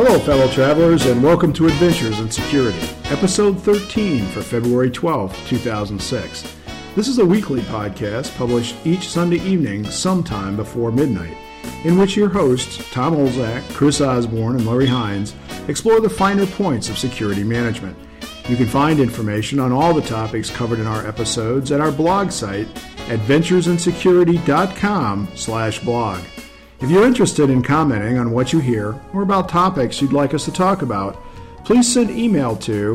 Hello, fellow travelers, and welcome to Adventures in Security, episode 13 for February 12, 2006. This is a weekly podcast published each Sunday evening sometime before midnight, in which your hosts, Tom Olzak, Chris Osborne, and Larry Hines, explore the finer points of security management. You can find information on all the topics covered in our episodes at our blog site, adventuresinsecurity.com/blog. If you're interested in commenting on what you hear or about topics you'd like us to talk about, please send email to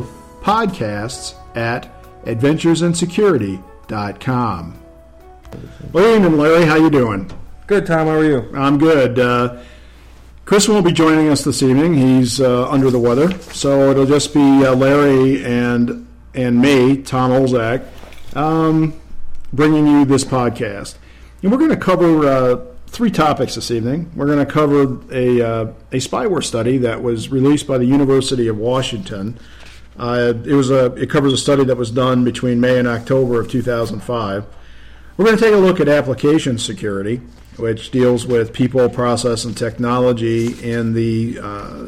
podcasts@adventuresinsecurity.com. Good evening, Larry. How you doing? Good, Tom. How are you? I'm good. Chris won't be joining us this evening. He's under the weather, so it'll just be Larry and me, Tom Olzak, bringing you this podcast. And we're going to cover three topics this evening. We're going to cover a spyware study that was released by the University of Washington. It covers a study that was done between May and October of 2005. We're going to take a look at application security, which deals with people, process, and technology in the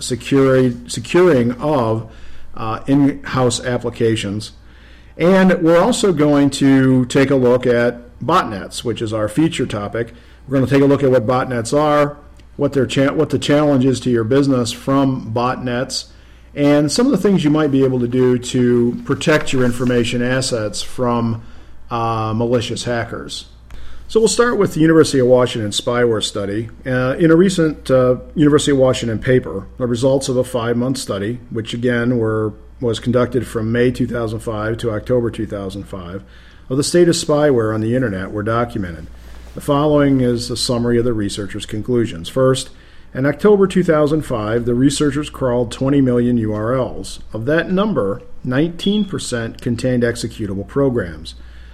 securing of in-house applications. And we're also going to take a look at botnets, which is our feature topic. We're going to take a look at what botnets are, what the challenge is to your business from botnets, and some of the things you might be able to do to protect your information assets from malicious hackers. So we'll start with the University of Washington spyware study. In a recent University of Washington paper, the results of a 5-month study, which again was conducted from May 2005 to October 2005, of the state of spyware on the Internet were documented. The following is a summary of the researchers' conclusions. First, in October 2005, the researchers crawled 20 million URLs. Of that number, 19% contained executable programs.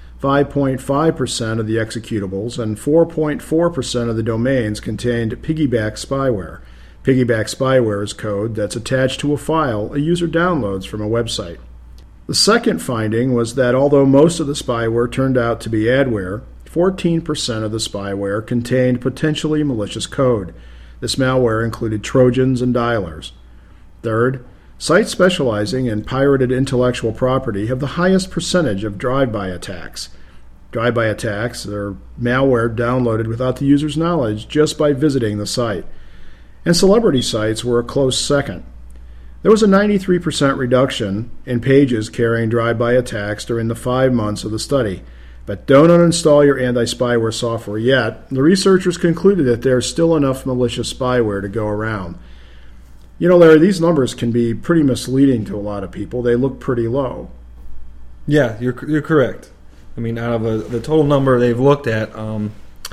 5.5% of the executables and 4.4% of the domains contained piggyback spyware. Piggyback spyware is code that's attached to a file a user downloads from a website. The second finding was that although most of the spyware turned out to be adware, 14% of the spyware contained potentially malicious code. This malware included Trojans and dialers. Third, sites specializing in pirated intellectual property have the highest percentage of drive-by attacks. Drive-by attacks are malware downloaded without the user's knowledge just by visiting the site. And celebrity sites were a close second. There was a 93% reduction in pages carrying drive-by attacks during the 5 months of the study. But don't uninstall your anti-spyware software yet. The researchers concluded that there's still enough malicious spyware to go around. You know, Larry, these numbers can be pretty misleading to a lot of people. They look pretty low. Yeah, you're correct. I mean, out of the total number they've looked at, 4%,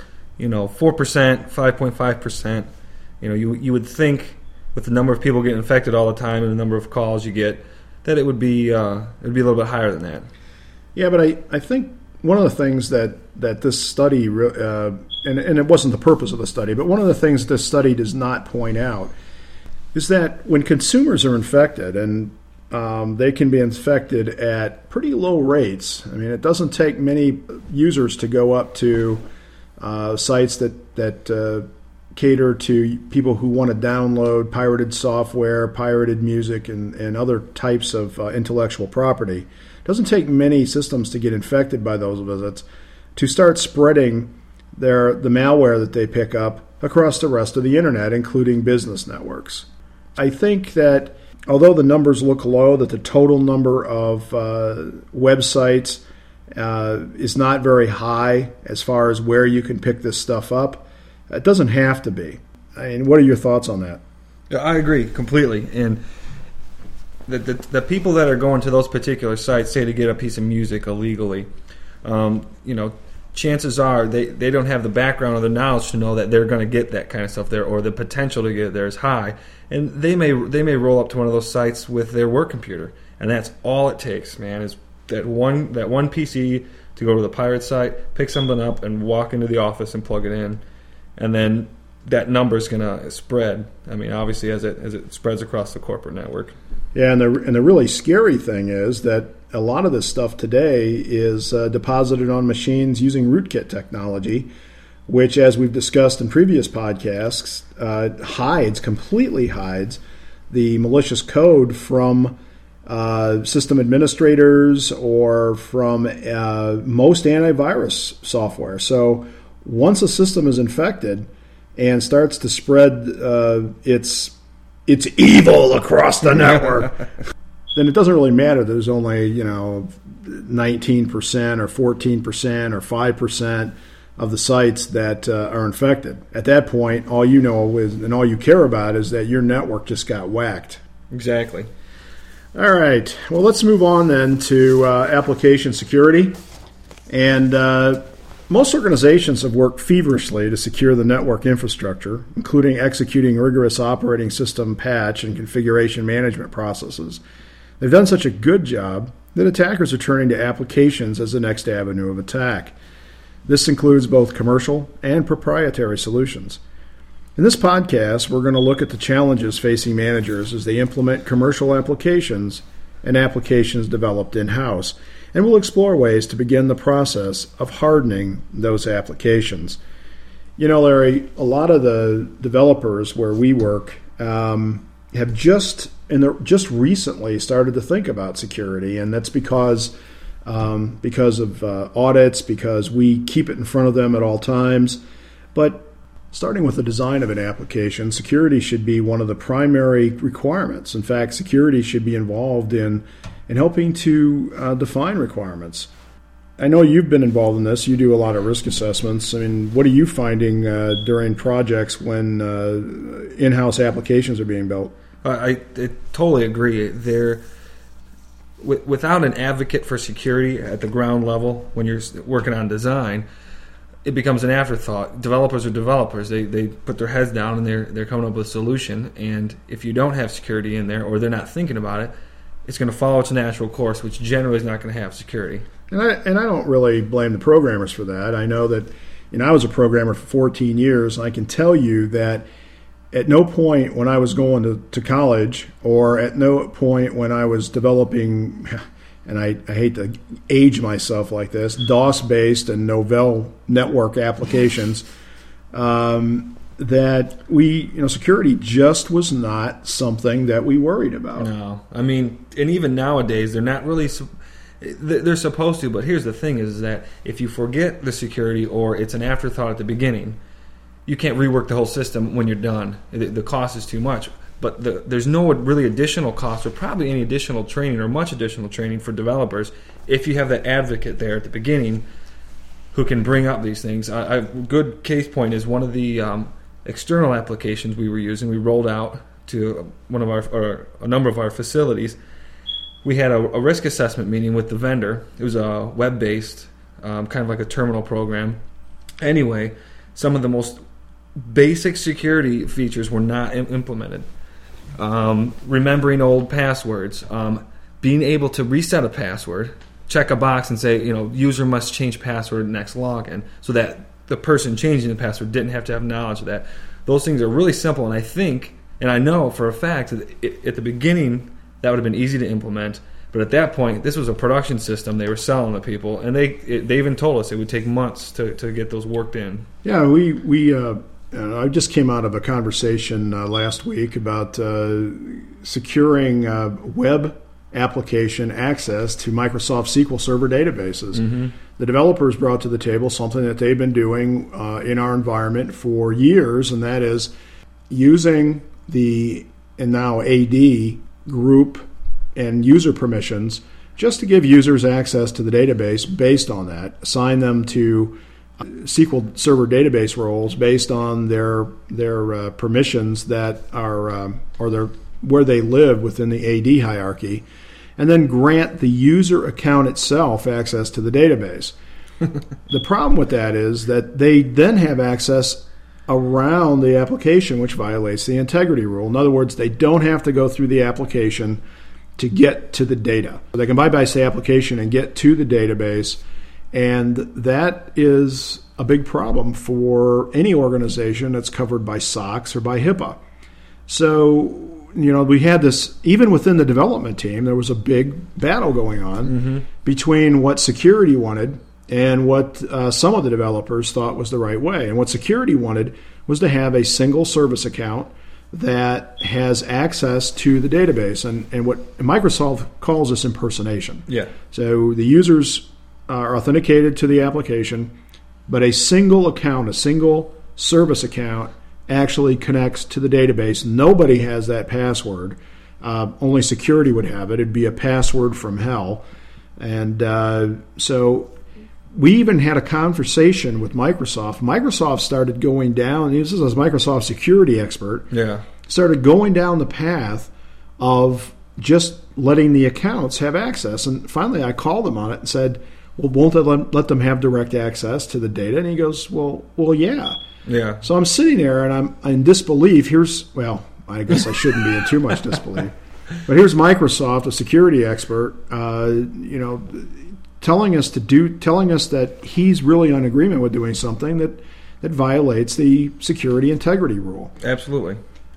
5.5%, you would think with the number of people getting infected all the time and the number of calls you get, that it would be a little bit higher than that. Yeah, but I think one of the things that this study, and it wasn't the purpose of the study, but one of the things this study does not point out is that when consumers are infected, and they can be infected at pretty low rates. I mean, it doesn't take many users to go up to sites that cater to people who want to download pirated software, pirated music, and other types of intellectual property. It doesn't take many systems to get infected by those visits to start spreading the malware that they pick up across the rest of the Internet, including business networks. I think that although the numbers look low, that the total number of websites is not very high as far as where you can pick this stuff up. It doesn't have to be. I mean, what are your thoughts on that? Yeah, I agree completely. And the people that are going to those particular sites, say to get a piece of music illegally, chances are they don't have the background or the knowledge to know that they're going to get that kind of stuff there, or the potential to get it there is high. And they may roll up to one of those sites with their work computer, and that's all it takes, man, is that one PC to go to the pirate site, pick something up, and walk into the office and plug it in, and then that number is going to spread. I mean, obviously, as it spreads across the corporate network. Yeah, and the really scary thing is that a lot of this stuff today is deposited on machines using rootkit technology, which, as we've discussed in previous podcasts, completely hides the malicious code from system administrators or from most antivirus software. So once a system is infected and starts to spread its evil across the network, then it doesn't really matter that there's only 19% or 14% or 5% of the sites that are infected. At that point, all you know is, and all you care about is that your network just got whacked. Exactly. All right. Well, let's move on then to application security. And most organizations have worked feverishly to secure the network infrastructure, including executing rigorous operating system patch and configuration management processes. They've done such a good job that attackers are turning to applications as the next avenue of attack. This includes both commercial and proprietary solutions. In this podcast, we're going to look at the challenges facing managers as they implement commercial applications and applications developed in-house, and we'll explore ways to begin the process of hardening those applications. Larry, a lot of the developers where we work have just recently started to think about security, and that's because of audits, because we keep it in front of them at all times. But starting with the design of an application, security should be one of the primary requirements. In fact, security should be involved in helping to define requirements. I know you've been involved in this. You do a lot of risk assessments. I mean, what are you finding during projects when in-house applications are being built? I totally agree. Without an advocate for security at the ground level, when you're working on design, it becomes an afterthought. Developers are developers. They put their heads down and they're coming up with a solution. And if you don't have security in there, or they're not thinking about it, it's going to follow its natural course, which generally is not going to have security. And I don't really blame the programmers for that. I know that I was a programmer for 14 years, and I can tell you that at no point when I was going to college, or at no point when I was developing, and I hate to age myself like this, DOS-based and Novell network applications, that security just was not something that we worried about. No. I mean, and even nowadays, they're not really... They're supposed to, but here's the thing is that if you forget the security or it's an afterthought at the beginning, you can't rework the whole system when you're done. The cost is too much. But there's no really additional cost or probably any additional training or much additional training for developers if you have that advocate there at the beginning who can bring up these things. A good case point is one of the external applications we were using. We rolled out to a number of our facilities. We had a risk assessment meeting with the vendor. It was a web-based, kind of like a terminal program. Anyway, some of the most basic security features were not implemented. Remembering old passwords, being able to reset a password, check a box and say, user must change password next login, so that the person changing the password didn't have to have knowledge of that. Those things are really simple, and I think, and I know for a fact that at the beginning that would have been easy to implement. But at that point, this was a production system they were selling to people, and they even told us it would take months to get those worked in. Yeah, I just came out of a conversation last week about securing web application access to Microsoft SQL Server databases. Mm-hmm. The developers brought to the table something that they've been doing in our environment for years, and that is using the now AD group and user permissions just to give users access to the database based on that, assign them to SQL Server database roles based on their permissions that are where they live within the AD hierarchy, and then grant the user account itself access to the database. The problem with that is that they then have access around the application, which violates the integrity rule. In other words, they don't have to go through the application to get to the data. They can bypass the application and get to the database, and that is a big problem for any organization that's covered by SOX or by HIPAA. So, we had this, even within the development team, there was a big battle going on between what security wanted and what some of the developers thought was the right way. And what security wanted was to have a single service account that has access to the database. And what Microsoft calls this impersonation. Yeah. So the users are authenticated to the application, but a single account, a single service account, actually connects to the database. Nobody has that password. Only security would have it. It'd be a password from hell. And so we even had a conversation with Microsoft. Microsoft started going down, this is a Microsoft security expert, started going down the path of just letting the accounts have access. And finally I called him on it and said, well, won't they let them have direct access to the data? And he goes, well, yeah. Yeah. So I'm sitting there and I'm in disbelief. I guess I shouldn't be in too much disbelief. But here's Microsoft, a security expert, telling us that he's really in agreement with doing something that violates the security integrity rule. Absolutely.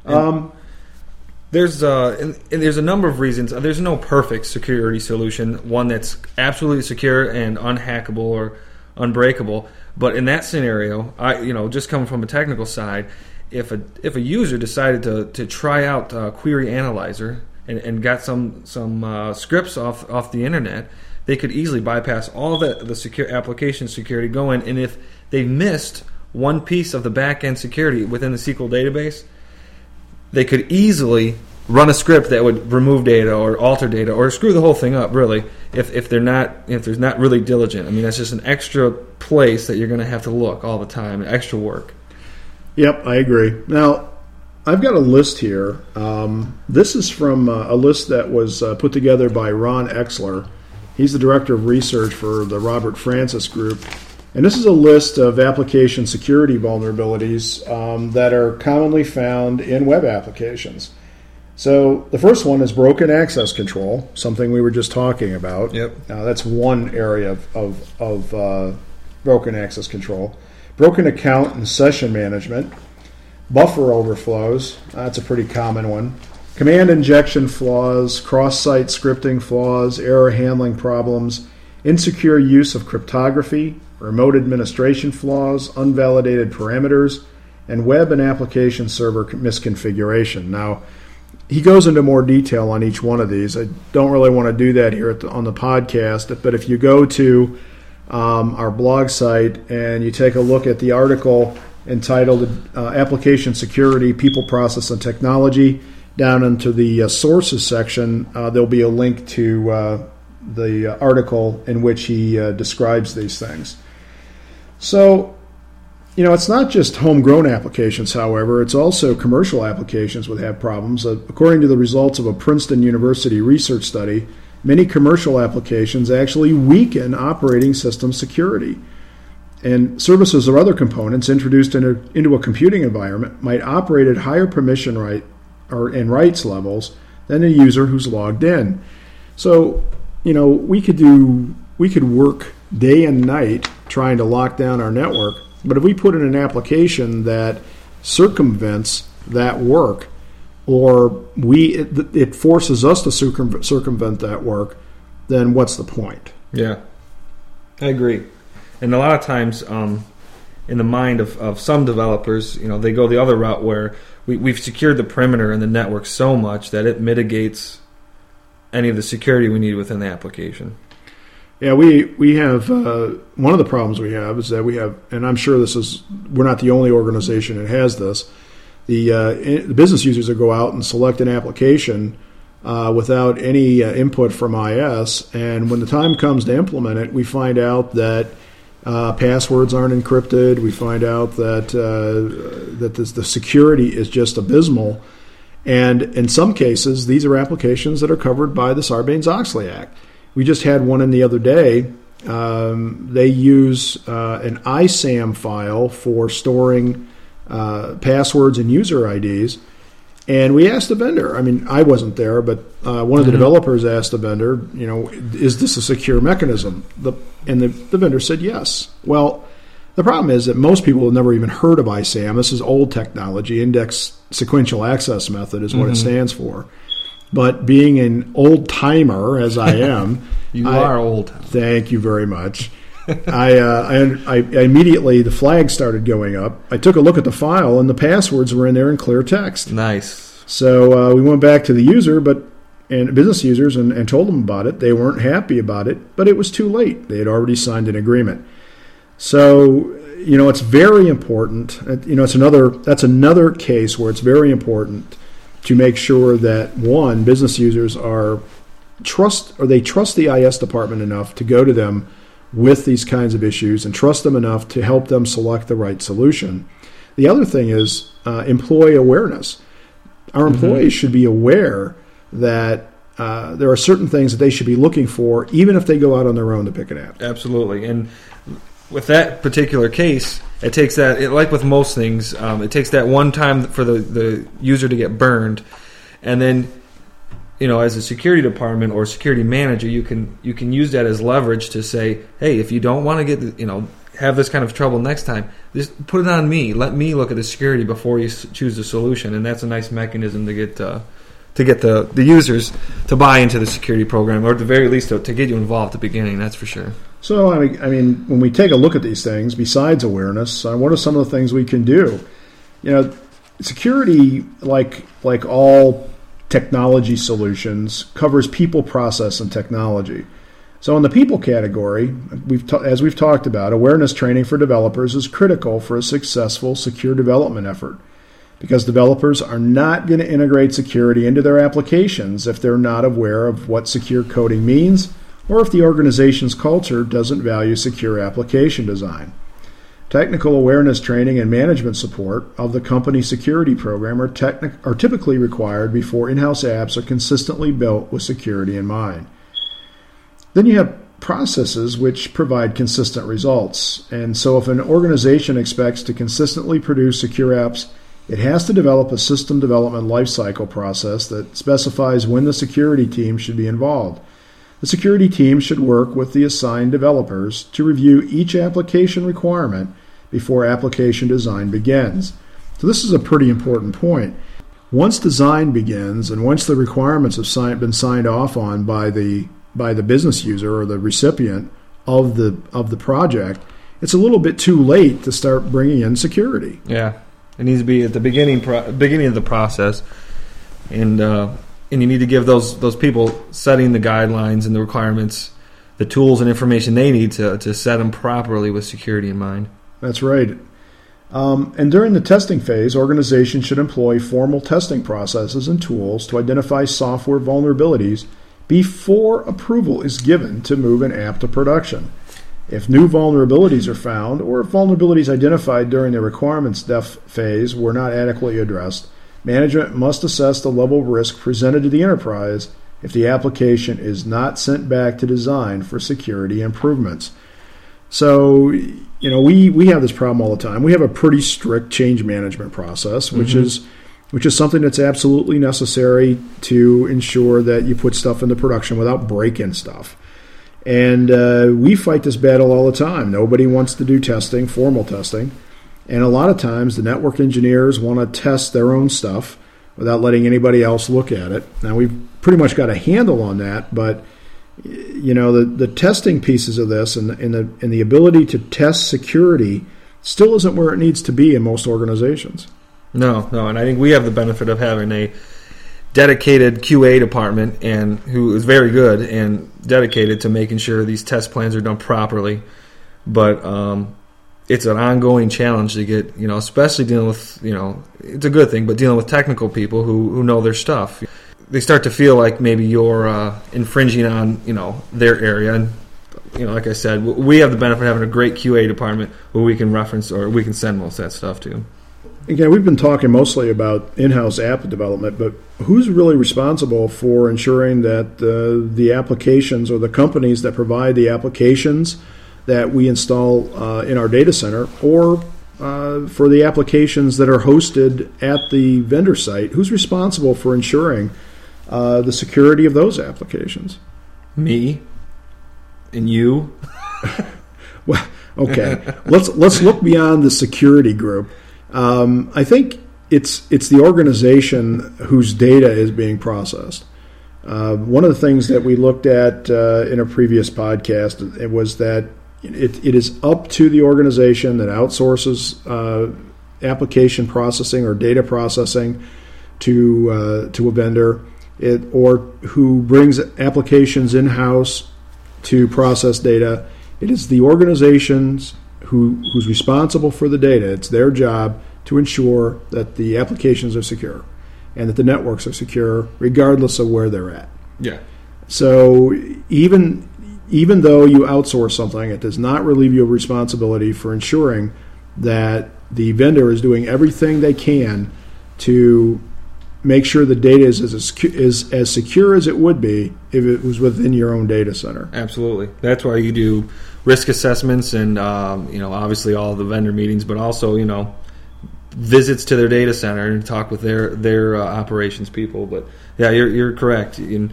There's a number of reasons. There's no perfect security solution, one that's absolutely secure and unhackable or unbreakable. But in that scenario, just coming from a technical side, if a user decided to try out Query Analyzer and got some scripts off the internet, they could easily bypass all the secure application security, go in, and if they missed one piece of the back-end security within the SQL database, they could easily run a script that would remove data or alter data or screw the whole thing up, really, if there's not really diligent. I mean, that's just an extra place that you're going to have to look all the time, extra work. Yep, I agree. Now, I've got a list here. This is from a list that was put together by Ron Exler. He's the director of research for the Robert Francis Group. And this is a list of application security vulnerabilities that are commonly found in web applications. So the first one is broken access control, something we were just talking about. Yep. That's one area of broken access control. Broken account and session management. Buffer overflows, that's a pretty common one. Command injection flaws, cross-site scripting flaws, error handling problems, insecure use of cryptography, remote administration flaws, unvalidated parameters, and web and application server misconfiguration. Now, he goes into more detail on each one of these. I don't really want to do that here on the podcast, but if you go to our blog site and you take a look at the article entitled Application Security, People, Process, and Technology, down into the sources section, there'll be a link to the article in which he describes these things. So, it's not just homegrown applications, however. It's also commercial applications would have problems. According to the results of a Princeton University research study, many commercial applications actually weaken operating system security. And services or other components introduced into a computing environment might operate at higher permission and rights levels than a user who's logged in. So, we could work day and night trying to lock down our network, but if we put in an application that circumvents that work, or it forces us to circumvent that work, then what's the point? Yeah, I agree. And a lot of times, in the mind of some developers, they go the other route where we've secured the perimeter in the network so much that it mitigates any of the security we need within the application. Yeah, we have one of the problems we have is that we have, and I'm sure we're not the only organization that has this. The business users that go out and select an application without any input from IS, and when the time comes to implement it, we find out that passwords aren't encrypted. We find out that the security is just abysmal, and in some cases, these are applications that are covered by the Sarbanes-Oxley Act. We just had one in the other day. They use an ISAM file for storing passwords and user IDs. And we asked the vendor, I wasn't there, but one of the developers asked the vendor, is this a secure mechanism? And the vendor said yes. Well, the problem is that most people have never even heard of ISAM. This is old technology. Index Sequential Access Method is what it stands for. But being an old timer, as I am, you are old. Thank you very much. I immediately, the flag started going up. I took a look at the file, and the passwords were in there in clear text. Nice. So we went back to the user, and business users, and told them about it. They weren't happy about it, but it was too late. They had already signed an agreement. So, it's very important. That's another case where it's very important to make sure that, one, business users trust the IS department enough to go to them with these kinds of issues and trust them enough to help them select the right solution. The other thing is employee awareness. Our employees should be aware that there are certain things that they should be looking for, even if they go out on their own to pick an app. Absolutely. And with that particular case, it takes that, like with most things, it takes that one time for the user to get burned. And then, as a security department or security manager, you can use that as leverage to say, hey, if you don't want to get, have this kind of trouble next time, just put it on me. Let me look at the security before you choose the solution. And that's a nice mechanism to get the users to buy into the security program, or at the very least to get you involved at the beginning. That's for sure. So, when we take a look at these things, besides awareness, what are some of the things we can do? Security, like all technology solutions, covers people, process, and technology. So in the people category, as we've talked about, awareness training for developers is critical for a successful secure development effort, because developers are not going to integrate security into their applications if they're not aware of what secure coding means, or if the organization's culture doesn't value secure application design. Technical awareness training and management support of the company security program are typically required before in-house apps are consistently built with security in mind. Then you have processes which provide consistent results. And so if an organization expects to consistently produce secure apps, it has to develop a system development lifecycle process that specifies when the security team should be involved. The security team should work with the assigned developers to review each application requirement before application design begins. So this is a pretty important point. Once design begins and once the requirements have been signed off on by the business user or the recipient of the project, it's a little bit too late to start bringing in security. Yeah, it needs to be at the beginning of the process, and you need to give those people setting the guidelines and the requirements the tools and information they need to set them properly with security in mind. That's right. And during the testing phase, organizations should employ formal testing processes and tools to identify software vulnerabilities before approval is given to move an app to production. If new vulnerabilities are found, or if vulnerabilities identified during the requirements def phase were not adequately addressed, management must assess the level of risk presented to the enterprise if the application is not sent back to design for security improvements. So, we have this problem all the time. We have a pretty strict change management process, which is something that's absolutely necessary to ensure that you put stuff into production without breaking stuff. And we fight this battle all the time. Nobody wants to do testing, formal testing. And a lot of times the network engineers want to test their own stuff without letting anybody else look at it. Now, we've pretty much got a handle on that, but the testing pieces of this and the ability to test security still isn't where it needs to be in most organizations. No, and I think we have the benefit of having a dedicated QA department and who is very good and dedicated to making sure these test plans are done properly. But it's an ongoing challenge to get, especially dealing with, it's a good thing, but dealing with technical people who know their stuff. They start to feel like maybe you're infringing on, their area. And, like I said, we have the benefit of having a great QA department who we can reference or we can send most of that stuff to. Again, we've been talking mostly about in-house app development, but who's really responsible for ensuring that the applications or the companies that provide the applications that we install in our data center, or for the applications that are hosted at the vendor site, who's responsible for ensuring the security of those applications? Me and you. Well, okay. Let's look beyond the security group. I think it's the organization whose data is being processed. One of the things that we looked at in a previous podcast, it was that it is up to the organization that outsources application processing or data processing to a vendor, or who brings applications in-house to process data. It is the organizations who's responsible for the data. It's their job to ensure that the applications are secure and that the networks are secure regardless of where they're at. Yeah. So even though you outsource something, it does not relieve you of responsibility for ensuring that the vendor is doing everything they can to make sure the data is as secure as it would be if it was within your own data center. Absolutely. That's why you do risk assessments and, obviously all the vendor meetings, but also, visits to their data center and talk with their operations people. But yeah, you're correct. When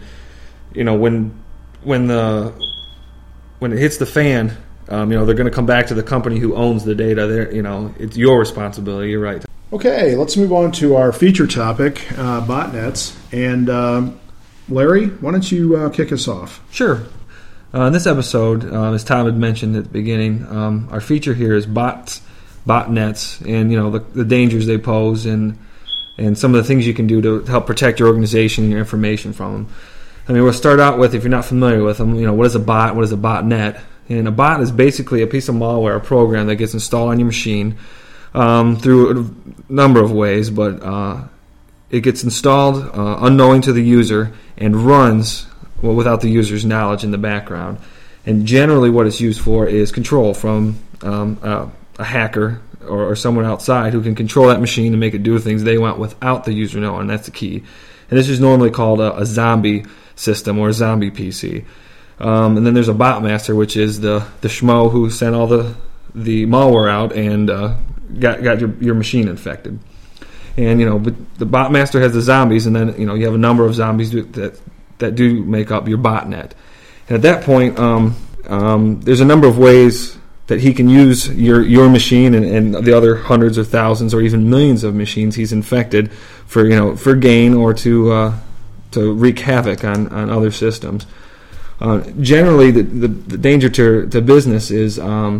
it hits the fan, they're going to come back to the company who owns the data. It's your responsibility. You're right. Okay, let's move on to our feature topic, botnets. And Larry, why don't you kick us off? Sure. In this episode, as Tom had mentioned at the beginning, our feature here is botnets, and the dangers they pose, and some of the things you can do to help protect your organization and your information from them. We'll start out with, if you're not familiar with them, what is a bot? What is a botnet? And a bot is basically a piece of malware, a program that gets installed on your machine through a number of ways, but it gets installed unknowing to the user and runs without the user's knowledge in the background. And generally what it's used for is control from a hacker or someone outside who can control that machine and make it do things they want without the user knowing. That's the key. And this is normally called a zombie system or a zombie PC. And then there's a bot master, which is the schmo who sent all the malware out and got your machine infected. And but the bot master has the zombies, and then you have a number of zombies that do make up your botnet. And at that point, there's a number of ways that he can use your machine and the other hundreds or thousands or even millions of machines he's infected for gain or to wreak havoc on other systems. Generally, the danger to business is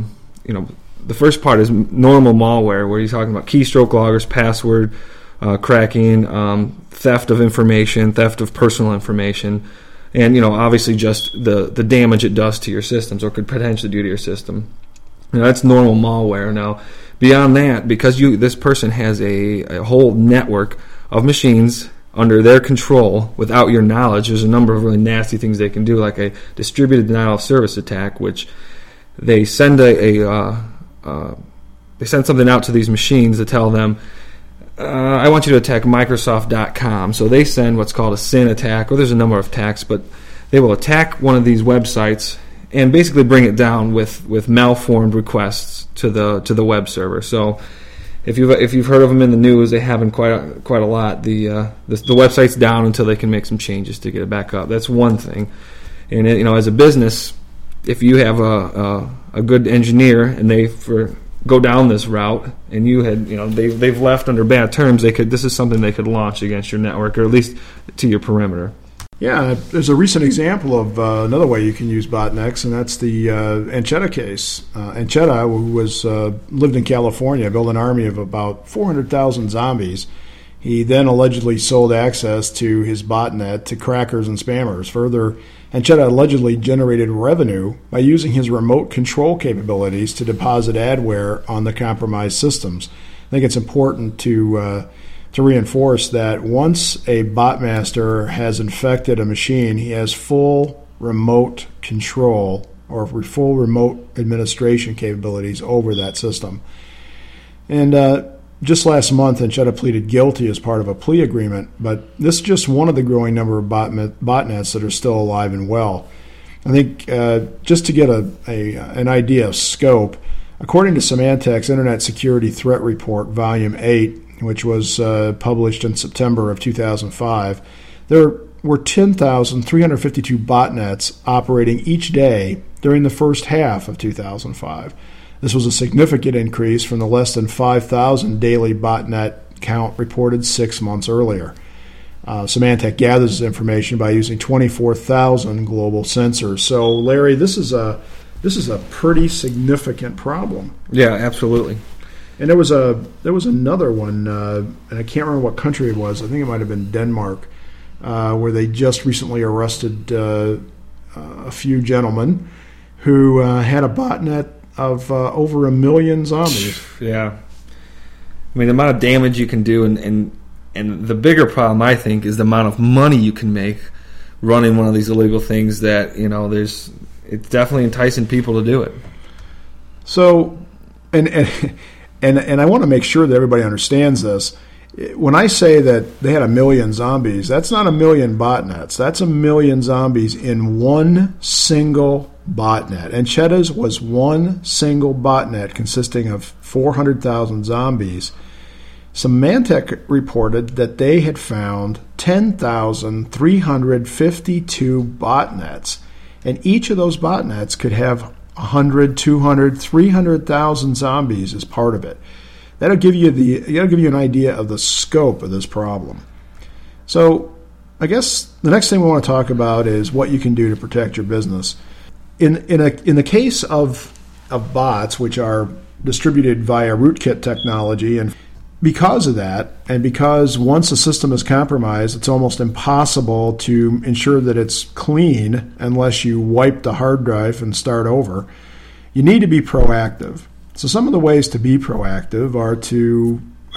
the first part is normal malware, where you're talking about keystroke loggers, password cracking, theft of information, theft of personal information, and obviously just the damage it does to your systems or could potentially do to your system. That's normal malware. Now, beyond that, because this person has a whole network of machines under their control without your knowledge, there's a number of really nasty things they can do, like a distributed denial of service attack, which they send they send something out to these machines to tell them, I want you to attack Microsoft.com. So they send what's called a SYN attack, or there's a number of attacks, but they will attack one of these websites and basically bring it down with malformed requests to the web server. So if you've heard of them in the news, they happen quite a lot. The website's down until they can make some changes to get it back up. That's one thing. And as a business, if you have a good engineer and they go down this route, and they've left under bad terms, this is something they could launch against your network, or at least to your perimeter. Yeah, there's a recent example of another way you can use botnets, and that's the Anchetta case. Anchetta, who lived in California, built an army of about 400,000 zombies. He then allegedly sold access to his botnet to crackers and spammers. Further, Anchetta allegedly generated revenue by using his remote control capabilities to deposit adware on the compromised systems. I think it's important to reinforce that once a botmaster has infected a machine, he has full remote control or full remote administration capabilities over that system. And just last month, Anchetta pleaded guilty as part of a plea agreement, but this is just one of the growing number of botnets that are still alive and well. I think just to get an idea of scope, according to Symantec's Internet Security Threat Report, Volume 8, which was published in September of 2005, there were 10,352 botnets operating each day during the first half of 2005. This was a significant increase from the less than 5,000 daily botnet count reported 6 months earlier. Symantec gathers this information by using 24,000 global sensors. So, Larry, this is a this is a pretty significant problem. Yeah, absolutely. And there was another one, and I can't remember what country it was. I think it might have been Denmark, where they just recently arrested a few gentlemen who had a botnet of over 1 million zombies. Yeah. I mean, the amount of damage you can do, and the bigger problem, I think, is the amount of money you can make running one of these illegal things that, it's definitely enticing people to do it. So, and I want to make sure that everybody understands this. When I say that they had 1 million zombies, that's not 1 million botnets. That's 1 million zombies in one single botnet. And Cheetah's was one single botnet consisting of 400,000 zombies. Symantec reported that they had found 10,352 botnets. And each of those botnets could have 100, 200, 300,000 zombies as part of it. That'll give you an idea of the scope of this problem. So, I guess the next thing we want to talk about is what you can do to protect your business. In the case of bots, which are distributed via rootkit technology, and because of that, and because once a system is compromised, it's almost impossible to ensure that it's clean unless you wipe the hard drive and start over, you need to be proactive. So some of the ways to be proactive are to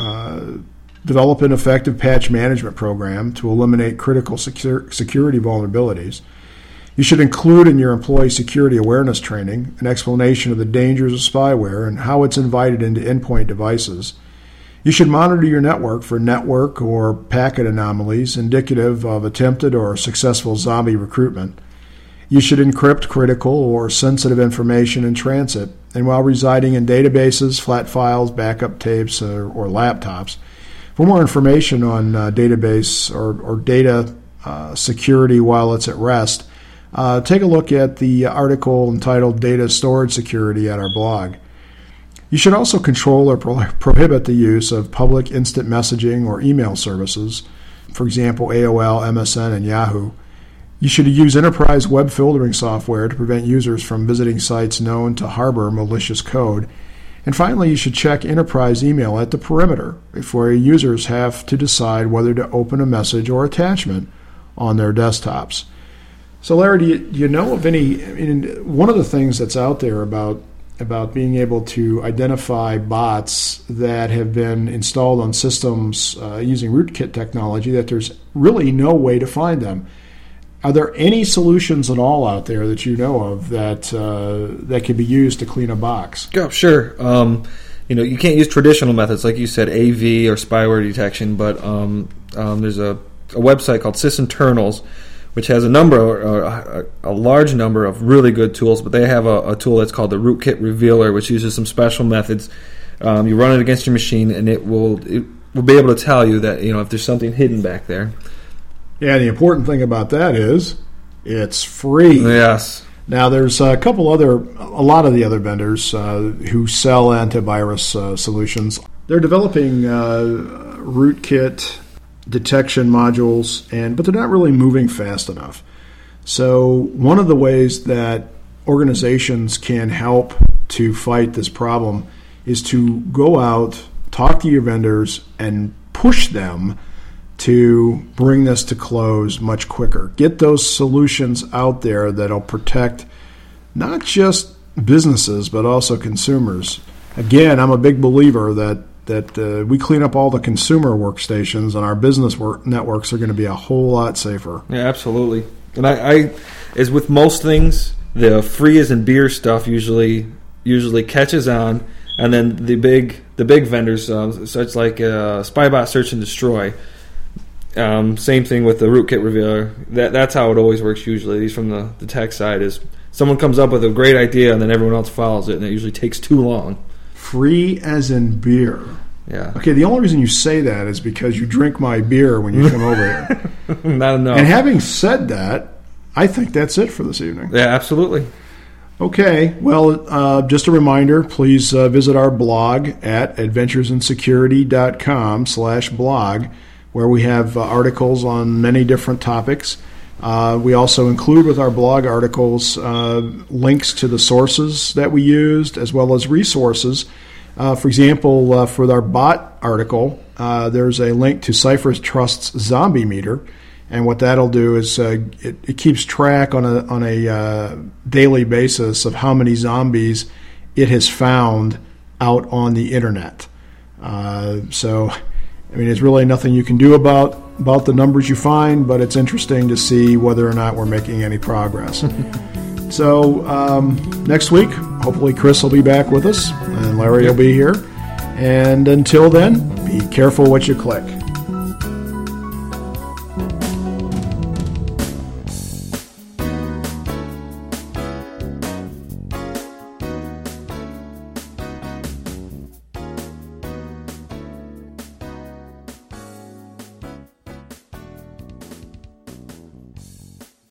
develop an effective patch management program to eliminate critical security vulnerabilities. You should include in your employee security awareness training an explanation of the dangers of spyware and how it's invited into endpoint devices. You should monitor your network for network or packet anomalies indicative of attempted or successful zombie recruitment. You should encrypt critical or sensitive information in transit and while residing in databases, flat files, backup tapes, or laptops. For more information on database or data security while it's at rest, take a look at the article entitled Data Storage Security at our blog. You should also control or prohibit the use of public instant messaging or email services, for example, AOL, MSN, and Yahoo. You should use enterprise web filtering software to prevent users from visiting sites known to harbor malicious code. And finally, you should check enterprise email at the perimeter before users have to decide whether to open a message or attachment on their desktops. So, Larry, do you know of any? One of the things that's out there about being able to identify bots that have been installed on systems using rootkit technology, that there's really no way to find them. Are there any solutions at all out there that you know of that could be used to clean a box? Yeah, sure. You can't use traditional methods like you said, AV or spyware detection, but there's a website called Sysinternals, which has a large number of really good tools, but they have a tool that's called the Rootkit Revealer, which uses some special methods. You run it against your machine, and it will be able to tell you that if there's something hidden back there. Yeah, the important thing about that is it's free. Yes. Now, there's a lot of the other vendors who sell antivirus solutions. They're developing rootkit detection modules, but they're not really moving fast enough. So one of the ways that organizations can help to fight this problem is to go out, talk to your vendors, and push them to bring this to close much quicker. Get those solutions out there that'll protect not just businesses but also consumers. Again, I'm a big believer that we clean up all the consumer workstations and our business networks are going to be a whole lot safer. Yeah, absolutely. And I as with most things, the free as in beer stuff usually catches on, and then the big vendors, such like Spybot Search and Destroy. Same thing with the Rootkit Revealer. That's how it always works usually. At least from the tech side, is someone comes up with a great idea and then everyone else follows it, and it usually takes too long. Free as in beer. Yeah. Okay, the only reason you say that is because you drink my beer when you come over here. Not enough. And having said that, I think that's it for this evening. Yeah, absolutely. Okay, well, just a reminder, please visit our blog at adventuresinsecurity.com/blog, where we have articles on many different topics. We also include with our blog articles links to the sources that we used, as well as resources. For example, for our bot article, there's a link to Cypher Trust's Zombie Meter, and what that'll do is it keeps track on a daily basis of how many zombies it has found out on the internet. So, I mean, there's really nothing you can do about the numbers you find, but it's interesting to see whether or not we're making any progress. So next week, hopefully Chris will be back with us, and Larry will be here. And until then, be careful what you click.